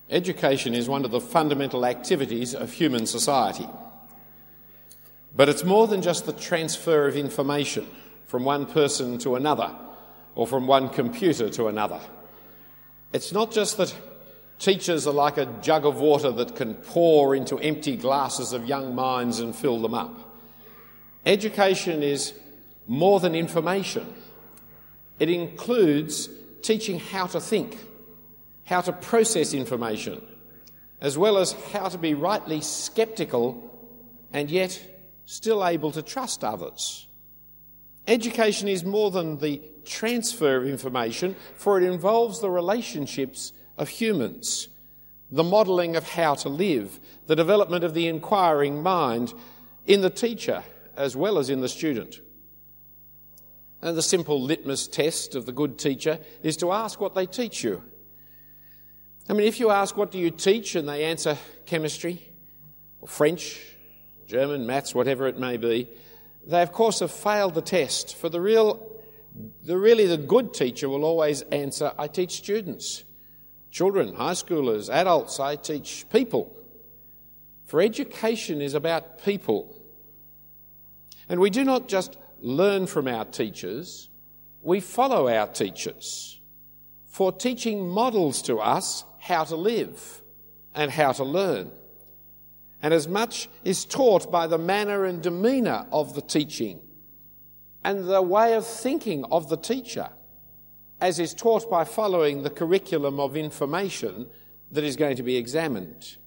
Education is one of the fundamental activities of human society. But it's more than just the transfer of information from one person to another or from one computer to another. It's not just that teachers are like a jug of water that can pour into empty glasses of young minds and fill them up. Education is more than information. It includes teaching how to think, how to process information, as well as how to be rightly sceptical and yet still able to trust others. Education is more than the transfer of information, for it involves the relationships of humans, the modelling of how to live, the development of the inquiring mind in the teacher as well as in the student. And the simple litmus test of the good teacher is to ask what they teach you. I mean, if you ask, what do you teach, and they answer chemistry, or French, German, maths, whatever it may be, they of course have failed the test. For the good teacher will always answer, I teach students, children, high schoolers, adults, I teach people. For education is about people. And we do not just learn from our teachers, we follow our teachers. For teaching models to us how to live and how to learn. And as much is taught by the manner and demeanour of the teaching and the way of thinking of the teacher, as is taught by following the curriculum of information that is going to be examined.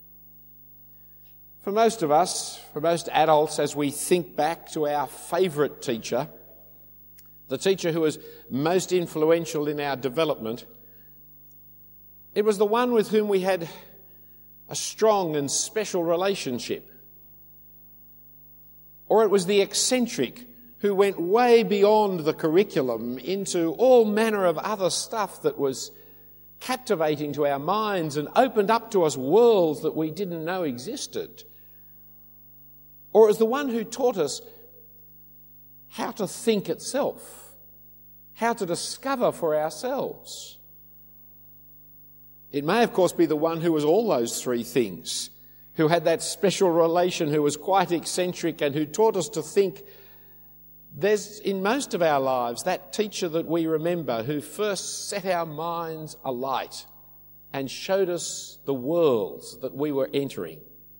For most of us, for most adults, as we think back to our favourite teacher, the teacher who was most influential in our development, it was the one with whom we had a strong and special relationship. Or it was the eccentric who went way beyond the curriculum into all manner of other stuff that was captivating to our minds and opened up to us worlds that we didn't know existed. Or it was the one who taught us how to think itself, how to discover for ourselves. It may, of course, be the one who was all those three things, who had that special relation, who was quite eccentric and who taught us to think. There's, in most of our lives, that teacher that we remember who first set our minds alight and showed us the worlds that we were entering.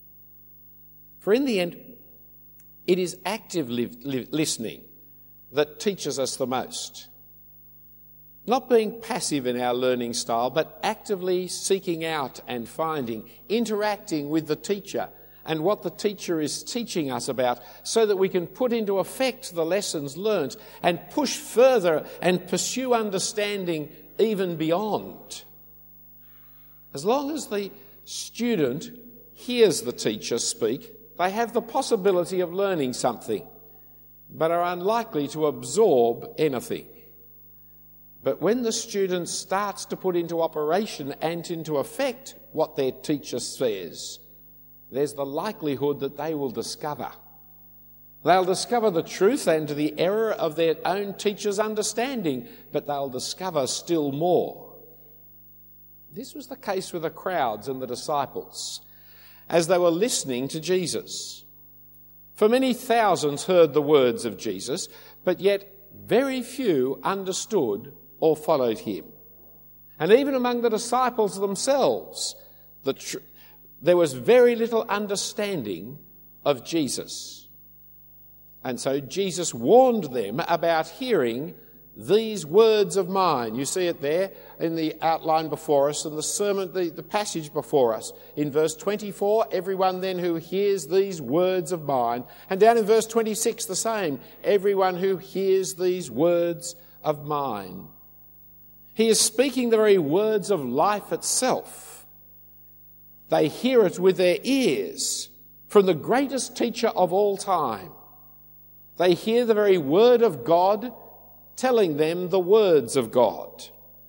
For in the end, it is active listening that teaches us the most. Not being passive in our learning style, but actively seeking out and finding, interacting with the teacher and what the teacher is teaching us about, so that we can put into effect the lessons learnt and push further and pursue understanding even beyond. As long as the student hears the teacher speak, they have the possibility of learning something, but are unlikely to absorb anything. But when the student starts to put into operation and into effect what their teacher says, there's the likelihood that they will discover. They'll discover the truth and the error of their own teacher's understanding, but they'll discover still more. This was the case with the crowds and the disciples as they were listening to Jesus. For many thousands heard the words of Jesus, but yet very few understood or followed him. And even among the disciples themselves, there was very little understanding of Jesus. And so Jesus warned them about hearing these words of mine. You see it there in the outline before us and the sermon, the passage before us. In verse 24, everyone then who hears these words of mine. And down in verse 26, the same, everyone who hears these words of mine. He is speaking the very words of life itself. They hear it with their ears from the greatest teacher of all time. They hear the very word of God telling them the words of God.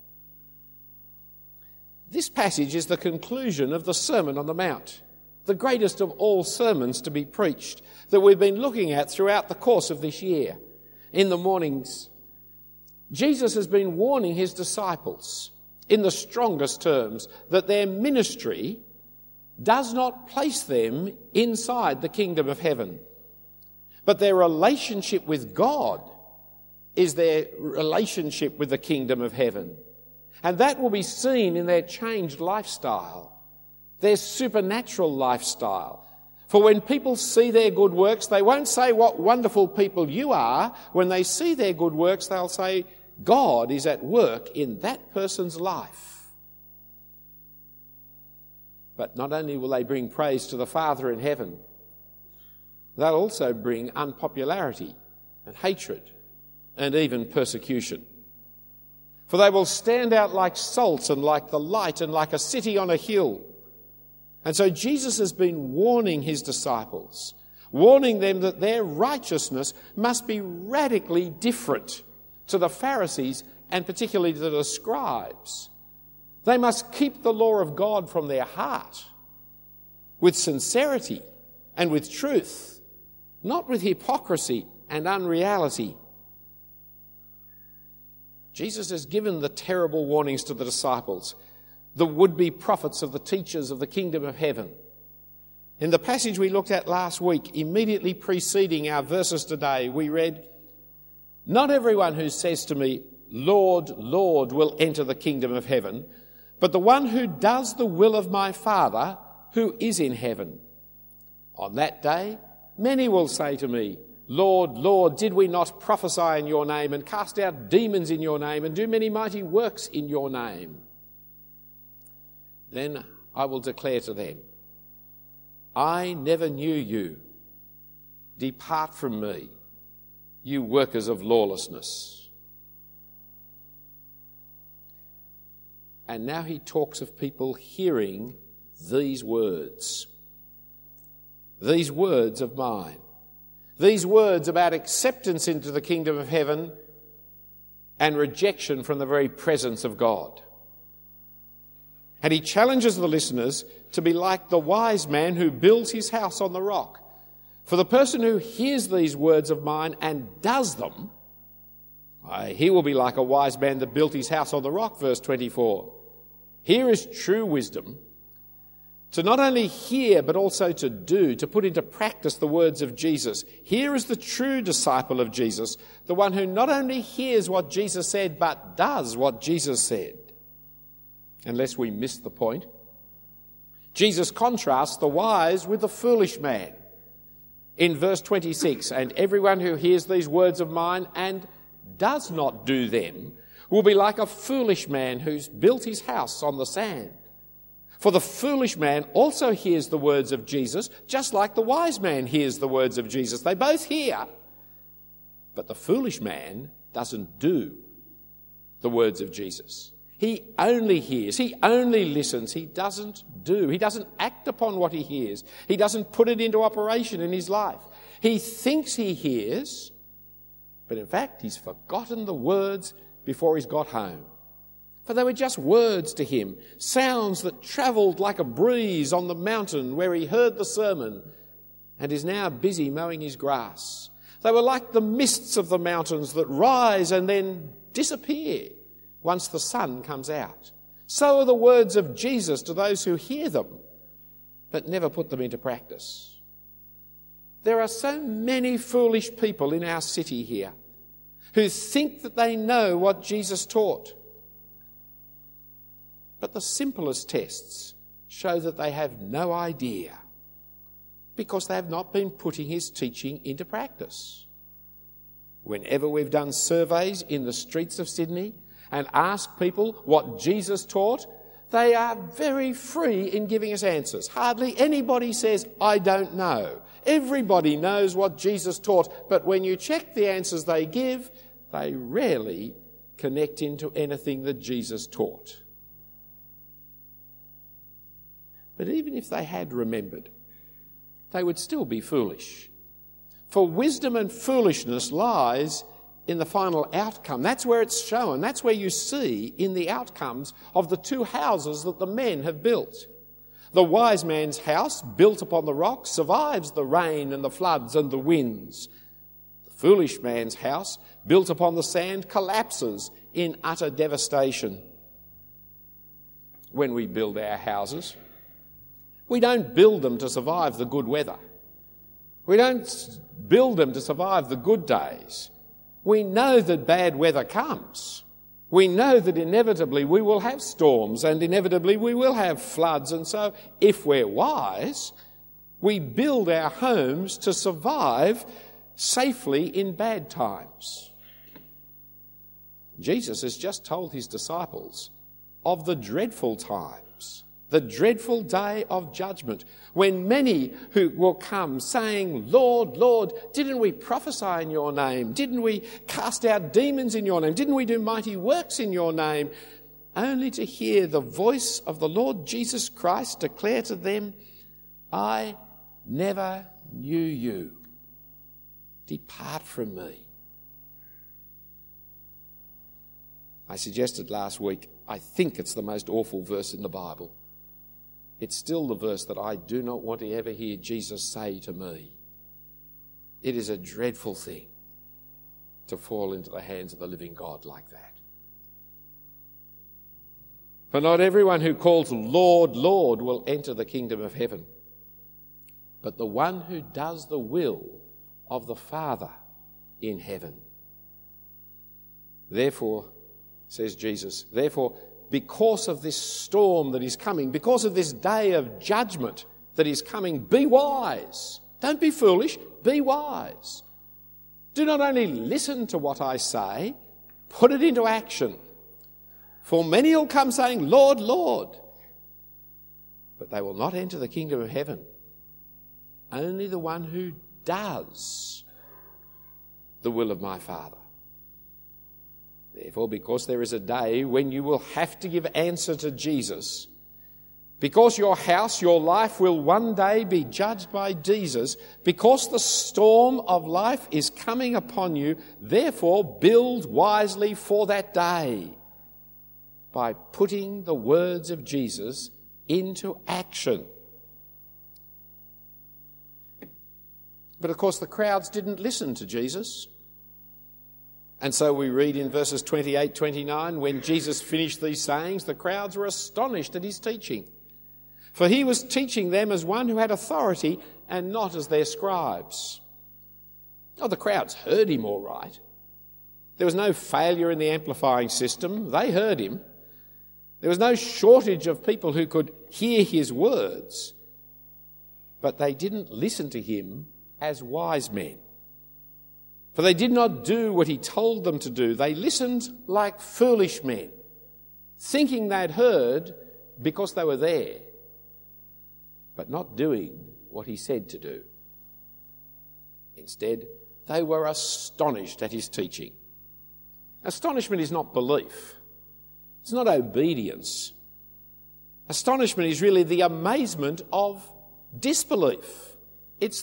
This passage is the conclusion of the Sermon on the Mount, the greatest of all sermons to be preached, that we've been looking at throughout the course of this year. In the mornings, Jesus has been warning his disciples in the strongest terms, that their ministry does not place them inside the kingdom of heaven, but their relationship with God is their relationship with the kingdom of heaven. And that will be seen in their changed lifestyle, their supernatural lifestyle. For when people see their good works, they won't say what wonderful people you are. When they see their good works, they'll say, God is at work in that person's life. But not only will they bring praise to the Father in heaven, they'll also bring unpopularity and hatred and even persecution. For they will stand out like salt and like the light and like a city on a hill. And so Jesus has been warning his disciples, warning them that their righteousness must be radically different to the Pharisees and particularly to the scribes. They must keep the law of God from their heart with sincerity and with truth, not with hypocrisy and unreality. Jesus has given the terrible warnings to the disciples, the would-be prophets of the teachers of the kingdom of heaven. In the passage we looked at last week, immediately preceding our verses today, we read, "Not everyone who says to me, 'Lord, Lord,' will enter the kingdom of heaven, but the one who does the will of my Father who is in heaven. On that day, many will say to me, 'Lord, Lord, did we not prophesy in your name and cast out demons in your name and do many mighty works in your name?' Then I will declare to them, 'I never knew you. Depart from me, you workers of lawlessness.'" And now he talks of people hearing these words of mine, these words about acceptance into the kingdom of heaven and rejection from the very presence of God. And he challenges the listeners to be like the wise man who builds his house on the rock. For the person who hears these words of mine and does them, he will be like a wise man that built his house on the rock, verse 24. Here is true wisdom, to not only hear but also to do, to put into practice the words of Jesus. Here is the true disciple of Jesus, the one who not only hears what Jesus said but does what Jesus said. Unless we miss the point, Jesus contrasts the wise with the foolish man. In verse 26, "And everyone who hears these words of mine and does not do them will be like a foolish man who's built his house on the sand. For the foolish man also hears the words of Jesus, just like the wise man hears the words of Jesus." They both hear, but the foolish man doesn't do the words of Jesus. He only hears, he only listens, he doesn't do. He doesn't act upon what he hears. He doesn't put it into operation in his life. He thinks he hears, but in fact he's forgotten the words before he's got home. For they were just words to him, sounds that travelled like a breeze on the mountain where he heard the sermon and is now busy mowing his grass. They were like the mists of the mountains that rise and then disappear once the sun comes out. So are the words of Jesus to those who hear them, but never put them into practice. There are so many foolish people in our city here who think that they know what Jesus taught. But the simplest tests show that they have no idea because they have not been putting his teaching into practice. Whenever we've done surveys in the streets of Sydney and ask people what Jesus taught, they are very free in giving us answers. Hardly anybody says, "I don't know." Everybody knows what Jesus taught, but when you check the answers they give, they rarely connect into anything that Jesus taught. But even if they had remembered, they would still be foolish. For wisdom and foolishness lies in the final outcome. That's where it's shown. That's where you see in the outcomes of the two houses that the men have built. The wise man's house, built upon the rock, survives the rain and the floods and the winds. The foolish man's house, built upon the sand, collapses in utter devastation. when we build our houses. We don't build them to survive the good weather. We don't build them to survive the good days. We know that bad weather comes. We know that inevitably we will have storms and inevitably we will have floods. And so if we're wise, we build our homes to survive safely in bad times. Jesus has just told his disciples of the dreadful times, the dreadful day of judgment, when many who will come saying, "Lord, Lord, didn't we prophesy in your name? Didn't we cast out demons in your name? Didn't we do mighty works in your name?" Only to hear the voice of the Lord Jesus Christ declare to them, "I never knew you. Depart from me." I suggested last week, I think it's the most awful verse in the Bible. It's still the verse that I do not want to ever hear Jesus say to me. It is a dreadful thing to fall into the hands of the living God like that. For not everyone who calls Lord, Lord will enter the kingdom of heaven, but the one who does the will of the Father in heaven. Therefore, says Jesus, because of this storm that is coming, because of this day of judgment that is coming, be wise. Don't be foolish, be wise. Do not only listen to what I say, put it into action. For many will come saying, "Lord, Lord," but they will not enter the kingdom of heaven. Only the one who does the will of my Father. Therefore, because there is a day when you will have to give answer to Jesus, because your house, your life will one day be judged by Jesus, because the storm of life is coming upon you, therefore build wisely for that day by putting the words of Jesus into action. But of course the crowds didn't listen to Jesus. And so we read in verses 28, 29, when Jesus finished these sayings, the crowds were astonished at his teaching. For he was teaching them as one who had authority and not as their scribes. Oh, the crowds heard him all right. There was no failure in the amplifying system. They heard him. There was no shortage of people who could hear his words. But they didn't listen to him as wise men. For they did not do what he told them to do. They listened like foolish men, thinking they'd heard because they were there, but not doing what he said to do. Instead, they were astonished at his teaching. Astonishment is not belief. It's not obedience. Astonishment is really the amazement of disbelief. It's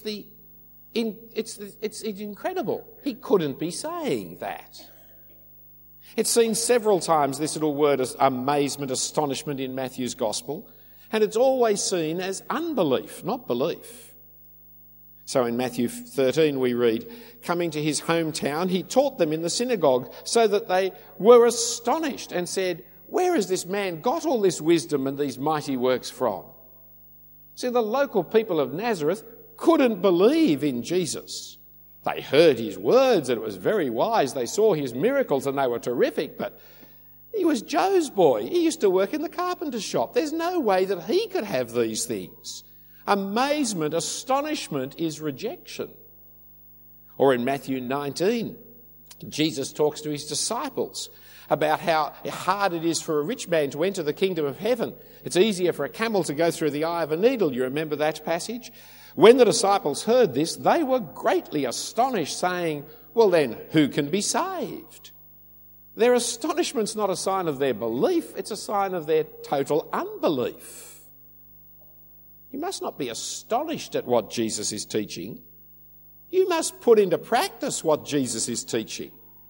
incredible. He couldn't be saying that. It's seen several times, this little word amazement, astonishment in Matthew's Gospel, and it's always seen as unbelief, not belief. So in Matthew 13 we read, coming to his hometown, he taught them in the synagogue so that they were astonished and said, "Where has this man got all this wisdom and these mighty works from?" See, the local people of Nazareth couldn't believe in Jesus. They heard his words and it was very wise. They saw his miracles and they were terrific, but he was Joe's boy. He used to work in the carpenter's shop. There's no way that he could have these things. Amazement, astonishment is rejection. Or in Matthew 19, Jesus talks to his disciples about how hard it is for a rich man to enter the kingdom of heaven. It's easier for a camel to go through the eye of a needle. You remember that passage? When the disciples heard this, they were greatly astonished, saying, "Well then, who can be saved?" Their astonishment's not a sign of their belief, it's a sign of their total unbelief. You must not be astonished at what Jesus is teaching. You must put into practice what Jesus is teaching.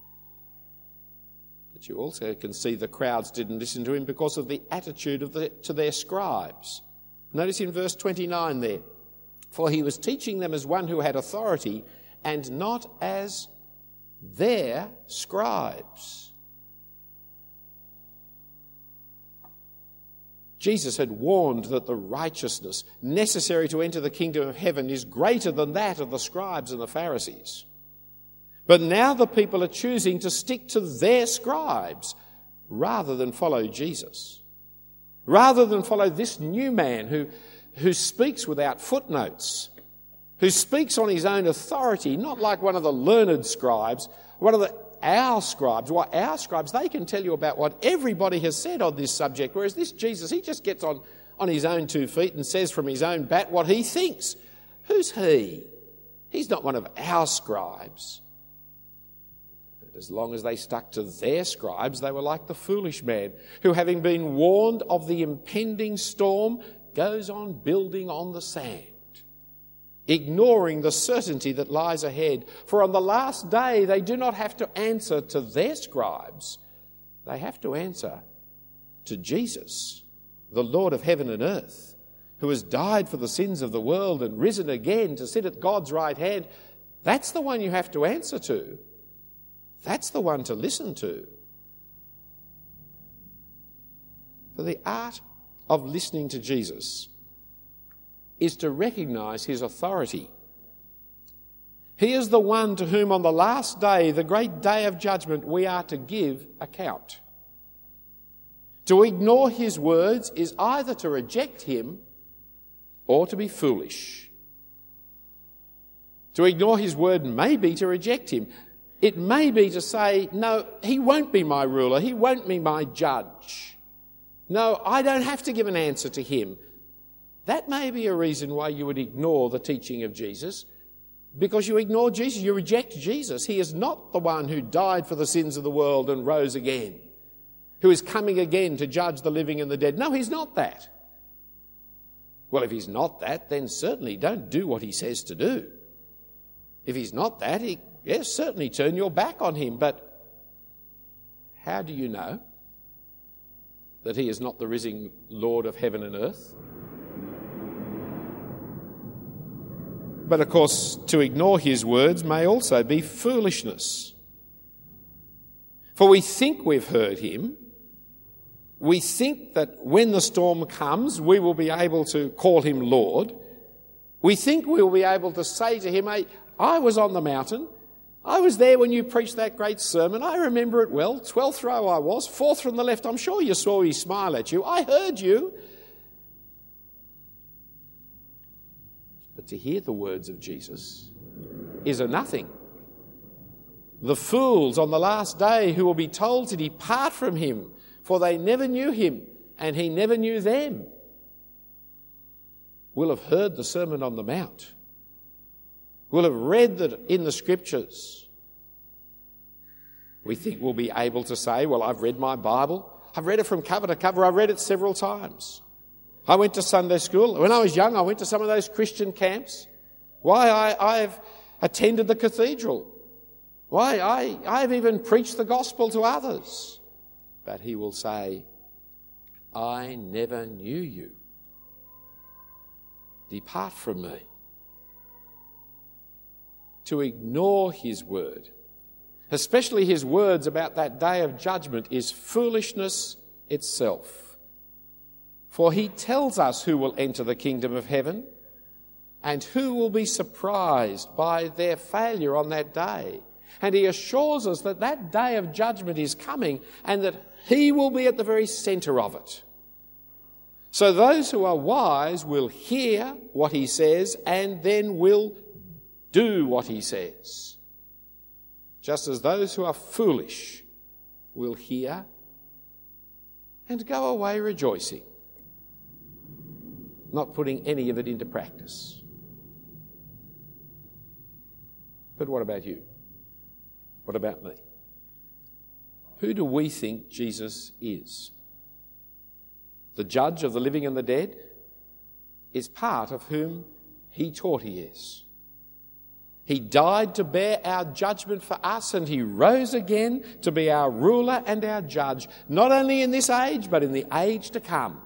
But you also can see the crowds didn't listen to him because of the attitude to their scribes. Notice in verse 29 there, for he was teaching them as one who had authority and not as their scribes. Jesus had warned that the righteousness necessary to enter the kingdom of heaven is greater than that of the scribes and the Pharisees. But now the people are choosing to stick to their scribes rather than follow Jesus. Rather than follow this new man who speaks without footnotes, who speaks on his own authority, not like one of the learned scribes, our scribes. Well, our scribes, they can tell you about what everybody has said on this subject, whereas this Jesus, he just gets on his own 2 feet and says from his own bat what he thinks. Who's he? He's not one of our scribes. As long as they stuck to their scribes, they were like the foolish man who, having been warned of the impending storm, goes on building on the sand, ignoring the certainty that lies ahead. For on the last day, they do not have to answer to their scribes. They have to answer to Jesus, the Lord of heaven and earth, who has died for the sins of the world and risen again to sit at God's right hand. That's the one you have to answer to. That's the one to listen to. For the art of listening to Jesus is to recognise his authority. He is the one to whom on the last day, the great day of judgment, we are to give account. To ignore his words is either to reject him or to be foolish. To ignore his word may be to reject him. It may be to say, no, he won't be my ruler, he won't be my judge. No, I don't have to give an answer to him. That may be a reason why you would ignore the teaching of Jesus, because you ignore Jesus, you reject Jesus. He is not the one who died for the sins of the world and rose again, who is coming again to judge the living and the dead. No, he's not that. Well, if he's not that, then certainly don't do what he says to do. If he's not that, yes, certainly turn your back on him. But how do you know that he is not the risen Lord of heaven and earth? But of course, to ignore his words may also be foolishness. For we think we've heard him. We think that when the storm comes, we will be able to call him Lord. We think we will be able to say to him, hey, I was on the mountain. I was there when you preached that great sermon. I remember it well. 12th row I was, 4th from the left. I'm sure you saw me smile at you. I heard you. But to hear the words of Jesus is a nothing. The fools on the last day who will be told to depart from him, for they never knew him and he never knew them, will have heard the Sermon on the Mount, will have read that in the Scriptures. We think we'll be able to say, well, I've read my Bible. I've read it from cover to cover. I've read it several times. I went to Sunday school. When I was young, I went to some of those Christian camps. Why, I've attended the cathedral. Why, I've even preached the gospel to others. But he will say, I never knew you. Depart from me. To ignore his word, especially his words about that day of judgment, is foolishness itself. For he tells us who will enter the kingdom of heaven and who will be surprised by their failure on that day. And he assures us that that day of judgment is coming and that he will be at the very centre of it. So those who are wise will hear what he says and then will do what he says. Just as those who are foolish will hear and go away rejoicing, not putting any of it into practice. But what about you? What about me? Who do we think Jesus is? The judge of the living and the dead is part of whom he taught he is. He died to bear our judgment for us, and he rose again to be our ruler and our judge, not only in this age, but in the age to come.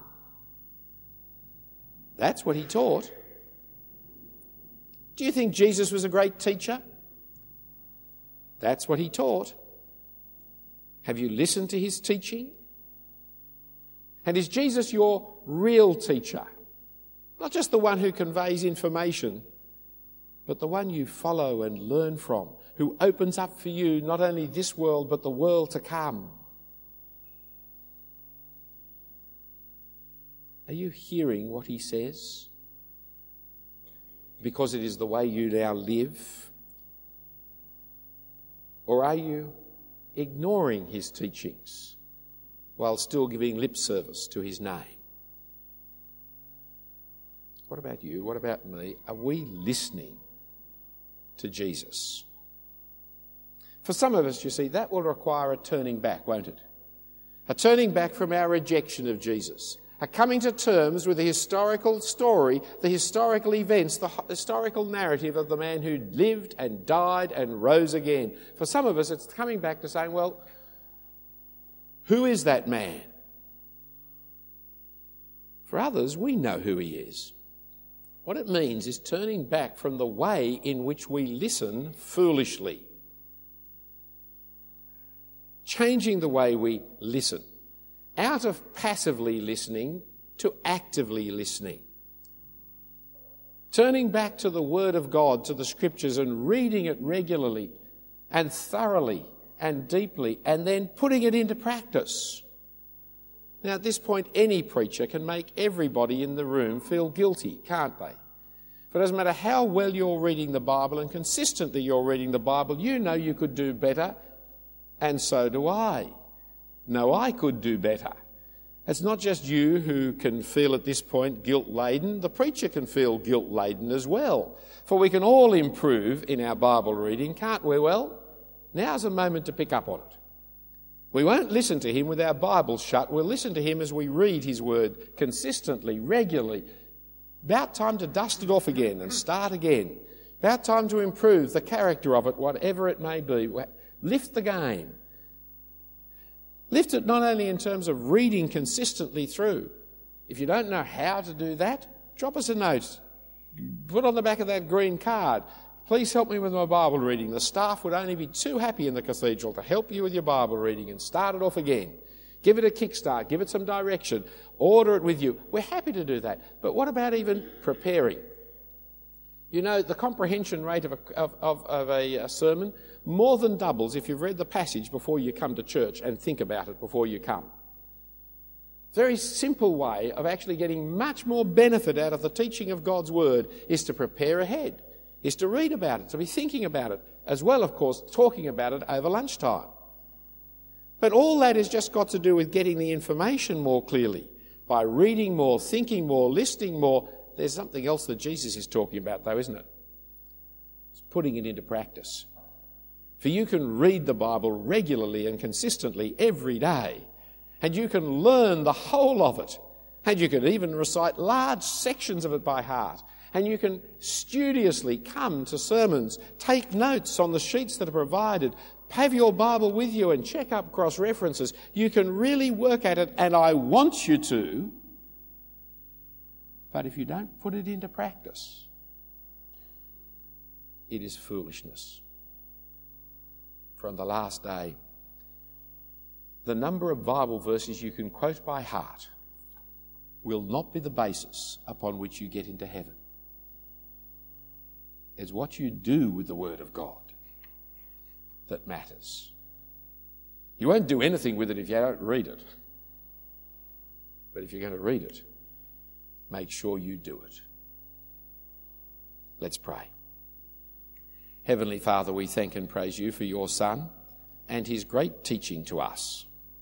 That's what he taught. Do you think Jesus was a great teacher? That's what he taught. Have you listened to his teaching? And is Jesus your real teacher. Not just the one who conveys information, but the one you follow and learn from, who opens up for you not only this world, but the world to come. Are you hearing what he says? Because it is the way you now live? Or are you ignoring his teachings while still giving lip service to his name? What about you? What about me? Are we listening to Jesus? For some of us, you see, that will require a turning back, won't it? A turning back from our rejection of Jesus. A coming to terms with the historical story, the historical events, the historical narrative of the man who lived and died and rose again. For some of us, it's coming back to saying, well, who is that man? For others, we know who he is. What it means is turning back from the way in which we listen foolishly. Changing the way we listen. Out of passively listening to actively listening. Turning back to the Word of God, to the Scriptures, and reading it regularly and thoroughly and deeply, and then putting it into practice. Now, at this point, any preacher can make everybody in the room feel guilty, can't they? But it doesn't matter how well you're reading the Bible and consistently you're reading the Bible, you know you could do better, and so do I. No, I could do better. It's not just you who can feel at this point guilt-laden. The preacher can feel guilt-laden as well. For we can all improve in our Bible reading, can't we? Well, now's a moment to pick up on it. We won't listen to him with our Bibles shut. We'll listen to him as we read his word consistently, regularly. About time to dust it off again and start again. About time to improve the character of it, whatever it may be. Lift the game. Lift it not only in terms of reading consistently through. If you don't know how to do that, drop us a note. Put on the back of that green card, please help me with my Bible reading. The staff would only be too happy in the cathedral to help you with your Bible reading and start it off again. Give it a kickstart, give it some direction, order it with you. We're happy to do that. But what about even preparing? You know, the comprehension rate of a sermon more than doubles if you've read the passage before you come to church and think about it before you come. Very simple way of actually getting much more benefit out of the teaching of God's Word is to prepare ahead, is to read about it, to be thinking about it, as well, of course, talking about it over lunchtime. But all that has just got to do with getting the information more clearly, by reading more, thinking more, listening more. There's something else that Jesus is talking about, though, isn't it? It's putting it into practice. For you can read the Bible regularly and consistently every day, and you can learn the whole of it, and you can even recite large sections of it by heart, and you can studiously come to sermons, take notes on the sheets that are provided, have your Bible with you and check up cross-references. You can really work at it, and I want you to. But if you don't put it into practice, it is foolishness. For on the last day, the number of Bible verses you can quote by heart will not be the basis upon which you get into heaven. It's what you do with the Word of God that matters. You won't do anything with it if you don't read it. But if you're going to read it, make sure you do it. Let's pray. Heavenly Father, we thank and praise you for your Son and his great teaching to us.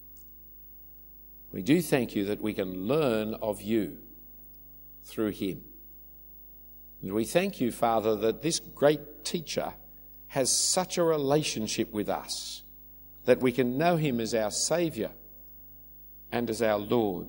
We do thank you that we can learn of you through him. And we thank you, Father, that this great teacher has such a relationship with us that we can know him as our Saviour and as our Lord.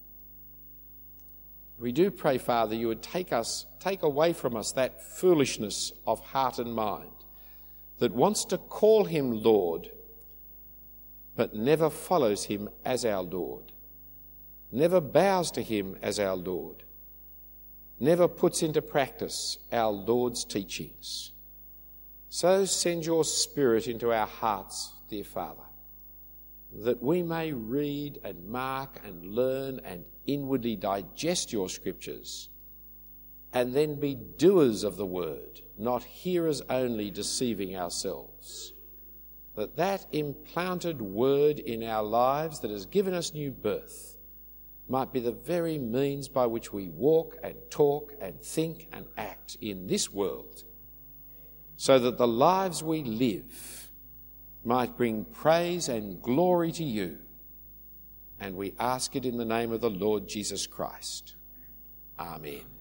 We do pray, Father, you would take away from us that foolishness of heart and mind that wants to call him Lord, but never follows him as our Lord, never bows to him as our Lord, never puts into practice our Lord's teachings. So send your Spirit into our hearts, dear Father, that we may read and mark and learn and inwardly digest your scriptures, and then be doers of the word, not hearers only, deceiving ourselves. That implanted word in our lives that has given us new birth might be the very means by which we walk and talk and think and act in this world, so that the lives we live might bring praise and glory to you. And we ask it in the name of the Lord Jesus Christ. Amen.